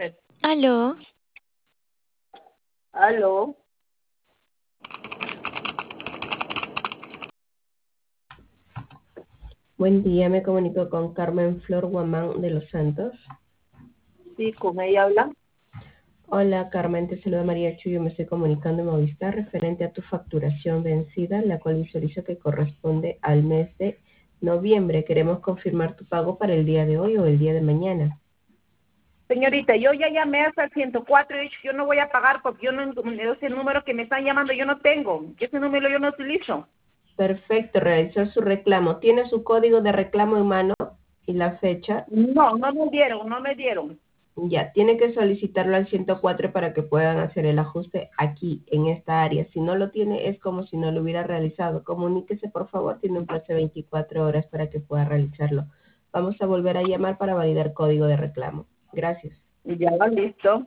Aló, Aló, Buen día, me comunico con Carmen Flor Guamán de los Santos. sí, con ella habla. Hola Carmen, te saluda María Chuyo, me estoy comunicando en Movistar referente a tu facturación vencida, la cual visualizo que corresponde al mes de noviembre. Queremos confirmar tu pago para el día de hoy o el día de mañana. Señorita, yo ya llamé hasta el 104 y he dicho yo no voy a pagar porque yo no, ese número que me están llamando yo no tengo. Ese número yo no utilizo. Perfecto, realizar su reclamo. ¿Tiene su código de reclamo en mano y la fecha? No, no me dieron. Ya, tiene que solicitarlo al 104 para que puedan hacer el ajuste aquí, en esta área. Si no lo tiene, es como si no lo hubiera realizado. Comuníquese, por favor, tiene un plazo de 24 horas para que pueda realizarlo. Vamos a volver a llamar para validar código de reclamo. Gracias. Y ya va listo.